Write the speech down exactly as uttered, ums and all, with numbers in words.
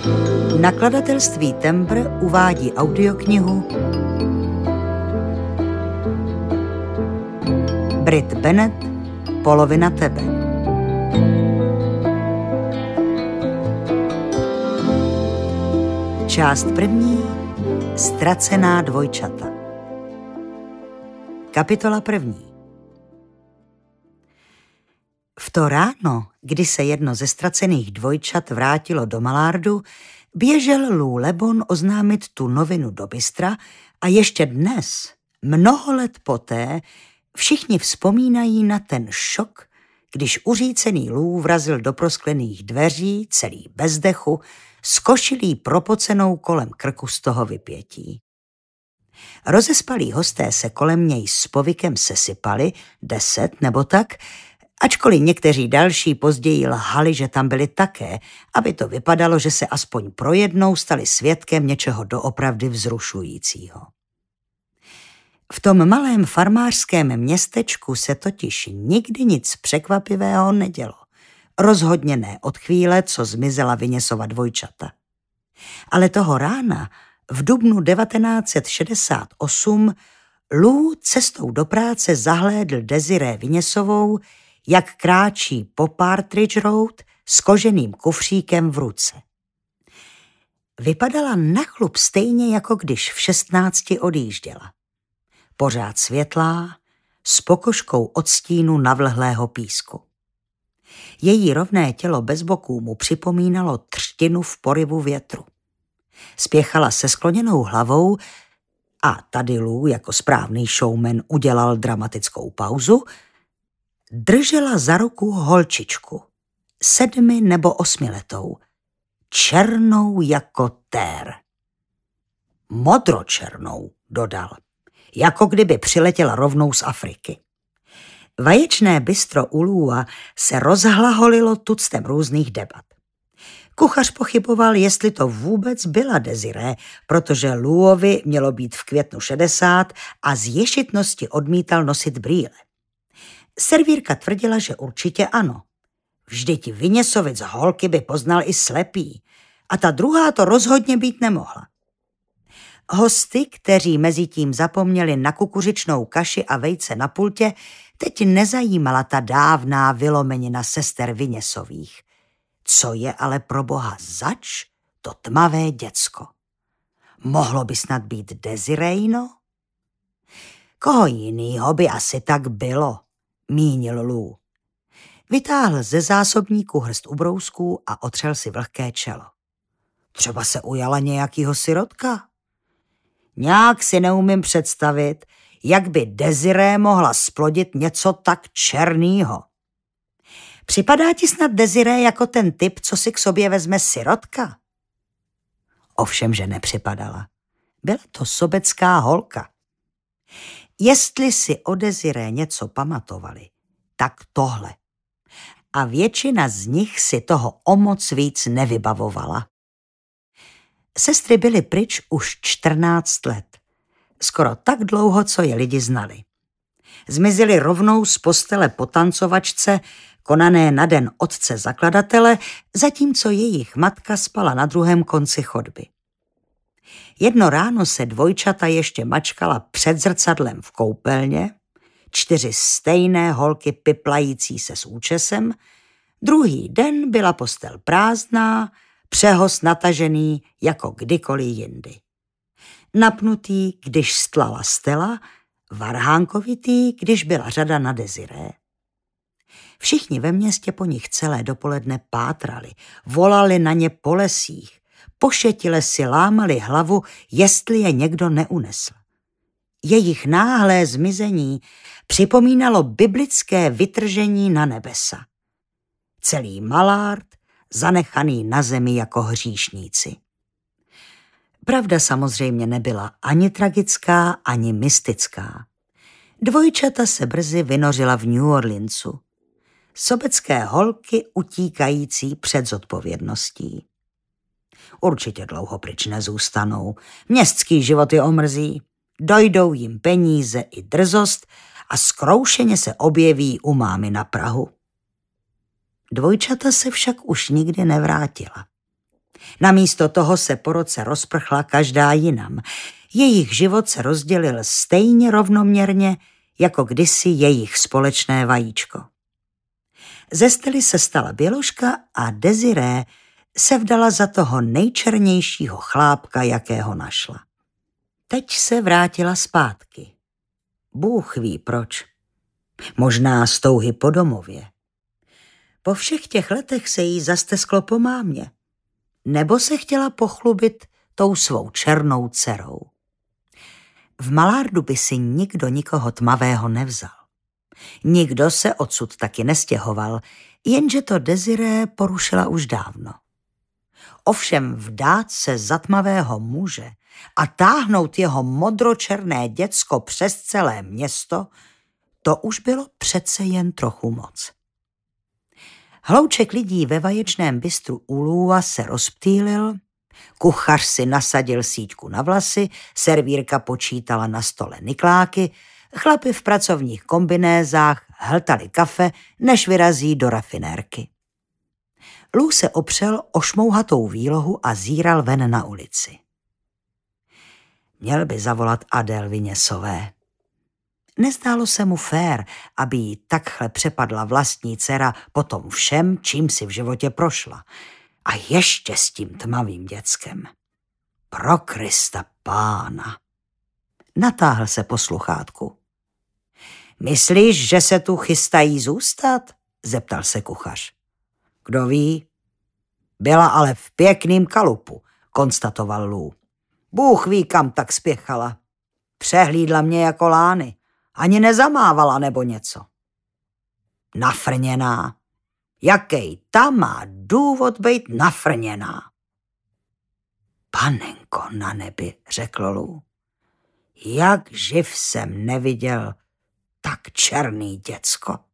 Nakladatelství Tembr uvádí audioknihu Brit Bennett, Polovina tebe. Část první. Ztracená dvojčata. Kapitola první. V to ráno, kdy se jedno ze ztracených dvojčat vrátilo do Mallardu, běžel Lou LeBon oznámit tu novinu do Bystra a ještě dnes, mnoho let poté, všichni vzpomínají na ten šok, když uřícený Lou vrazil do prosklených dveří, celý bez dechu, s košilí propocenou kolem krku z toho vypětí. Rozespalí hosté se kolem něj s povykem sesypali, deset nebo tak, ačkoliv někteří další později lhali, že tam byli také, aby to vypadalo, že se aspoň pro jednou stali svědkem něčeho doopravdy vzrušujícího. V tom malém farmářském městečku se totiž nikdy nic překvapivého nedělo. Rozhodně ne od chvíle, co zmizela Viněsova dvojčata. Ale toho rána, v dubnu devatenáct set šedesát osm, Lou cestou do práce zahlédl Desirée Viněsovou, jak kráčí po Partridge Road s koženým kufříkem v ruce. Vypadala na chlup stejně, jako když v šestnácti odjížděla. Pořád světlá, s pokožkou od stínu navlhlého písku. Její rovné tělo bez boků mu připomínalo třtinu v poryvu větru. Spěchala se skloněnou hlavou a tady Lou jako správný showman udělal dramatickou pauzu, držela za ruku holčičku, sedmi nebo osmiletou, černou jako tér. Modročernou, dodal, jako kdyby přiletěla rovnou z Afriky. Vaječné bistro u Loua se rozhlaholilo tuctem různých debat. Kuchař pochyboval, jestli to vůbec byla Desirée, protože Louovi mělo být v květnu šedesát a z ješitnosti odmítal nosit brýle. Servírka tvrdila, že určitě ano. Vždyť Viněsovic holky by poznal i slepý a ta druhá to rozhodně být nemohla. Hosty, kteří mezi tím zapomněli na kukuřičnou kaši a vejce na pultě, teď nezajímala ta dávná vylomenina sester Viněsových. Co je ale pro boha zač to tmavé děcko? Mohlo by snad být Desirejno? Koho jinýho by asi tak bylo, mínil Lou. Vytáhl ze zásobníku hrst ubrousků a otřel si vlhké čelo. Třeba se ujala nějakýho sirotka? Nějak si neumím představit, jak by Desirée mohla splodit něco tak černýho. Připadá ti snad Desirée jako ten typ, co si k sobě vezme sirotka? Ovšem, že nepřipadala. Byla to sobecká holka. Jestli si o Desirée něco pamatovali, tak tohle. A většina z nich si toho o moc víc nevybavovala. Sestry byly pryč už čtrnáct let. Skoro tak dlouho, co je lidi znali. Zmizely rovnou z postele po tancovačce, konané na den otce zakladatele, zatímco jejich matka spala na druhém konci chodby. Jedno ráno se dvojčata ještě mačkala před zrcadlem v koupelně, čtyři stejné holky piplající se s účesem, druhý den byla postel prázdná, přehoz natažený jako kdykoliv jindy. Napnutý, když stlala Stella, varhánkovitý, když byla řada na Desirée. Všichni ve městě po nich celé dopoledne pátrali, volali na ně po lesích, pošetile si lámali hlavu, jestli je někdo neunesl. Jejich náhlé zmizení připomínalo biblické vytržení na nebesa. Celý Mallard zanechaný na zemi jako hříšníci. Pravda samozřejmě nebyla ani tragická, ani mystická. Dvojčata se brzy vynořila v New Orleansu. Sobecké holky utíkající před zodpovědností. Určitě dlouho pryč nezůstanou. Městský život je omrzí. Dojdou jim peníze i drzost a zkroušeně se objeví u mámy na prahu. Dvojčata se však už nikdy nevrátila. Namísto toho se po roce rozprchla každá jinam. Jejich život se rozdělil stejně rovnoměrně, jako kdysi jejich společné vajíčko. Ze Stely se stala běložka a Desirée se vdala za toho nejčernějšího chlápka, jakého našla. Teď se vrátila zpátky. Bůh ví proč. Možná z touhy po domově. Po všech těch letech se jí zastesklo po mámě. Nebo se chtěla pochlubit tou svou černou dcerou. V Mallardu by si nikdo nikoho tmavého nevzal. Nikdo se odsud taky nestěhoval, jenže to Desirée porušila už dávno. Ovšem vdát se za tmavého muže a táhnout jeho modročerné děcko přes celé město, to už bylo přece jen trochu moc. Hlouček lidí ve vaječném bistru Ulúa se rozptýlil, kuchař si nasadil síťku na vlasy, servírka počítala na stole nikláky, chlapi v pracovních kombinézách hltali kafe, než vyrazí do rafinérky. Lou se opřel o šmouhatou výlohu a zíral ven na ulici. Měl by zavolat Adèle Vignesové. Nezdálo se mu fér, aby jí takhle přepadla vlastní dcera po tom všem, čím si v životě prošla. A ještě s tím tmavým děckem. Pro Krista pána. Natáhl se po sluchátku. Myslíš, že se tu chystají zůstat? Zeptal se kuchař. Kdo ví? Byla ale v pěkným kalupu, konstatoval Lou. Bůh ví, kam tak spěchala. Přehlídla mě jako lány. Ani nezamávala nebo něco. Nafrněná. Jakej ta má důvod být nafrněná? Panenko na nebi, řekl Lou. Jak živ jsem neviděl tak černý děcko.